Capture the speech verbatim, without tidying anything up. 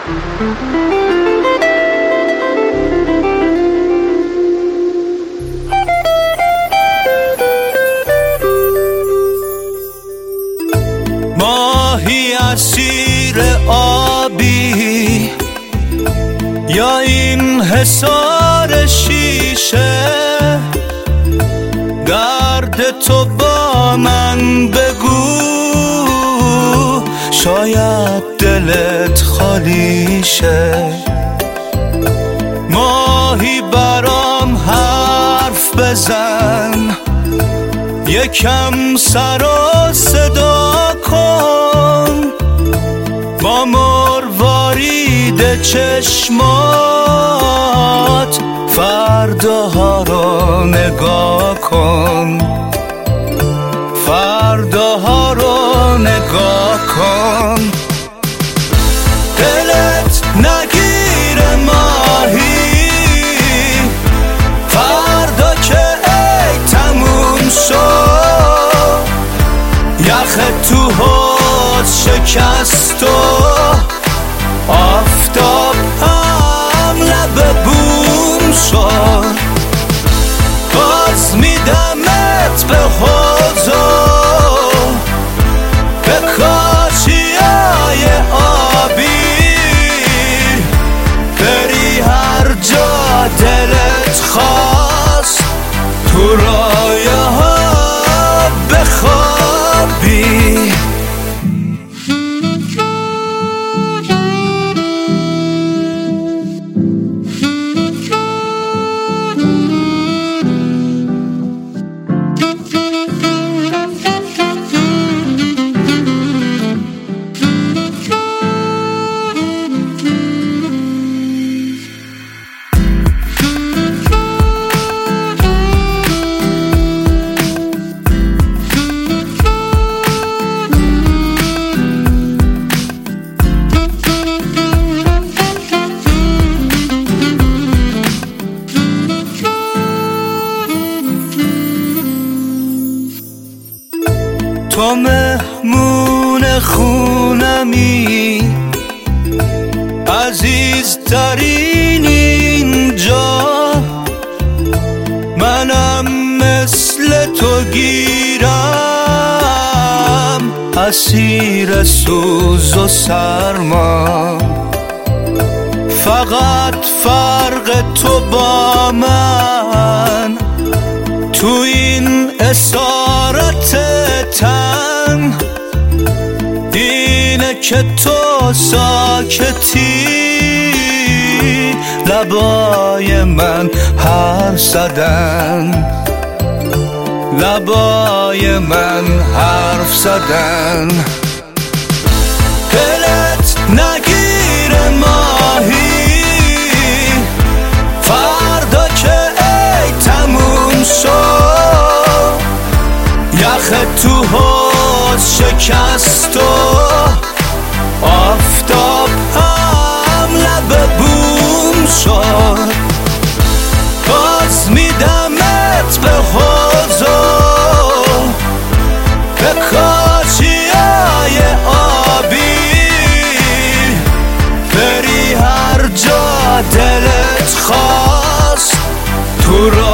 ماهی اسیر آبی یا این حصار شیشه، درد تو با من بگو، شاید دلت خالی شه. ماهی برام حرف بزن، یکم سر و صدا کن، با مروارید چشمات فرداها رو نگاه کن، فرداها رو نگاه کن. دلت نگیره ماهی، فردا که ای تموم شد، یخ تو حوض شکست و آفتاب هم لب بوم شد. باز میدمت به حوض و به کاشیای آبی، بری هر جا دلت خواست، تو رایه ها بخوابی. تو مهمون خونمی، عزیزترین اینجا، منم مثل تو گیرم، اسیر سوز و سرما. فقط فرق تو با من تو این اسارت تن اینه که تو ساکتی، لبای من حرف زدن، لبای من حرف زدن. دلت نگیره ماهی، فردا که ای تموم شد، یخ تو حوض شکست و آفتاب هم لب بوم شد. باز میدمت به حوض و به کاشیای آبی، بری هر جا دلت خواست، تو را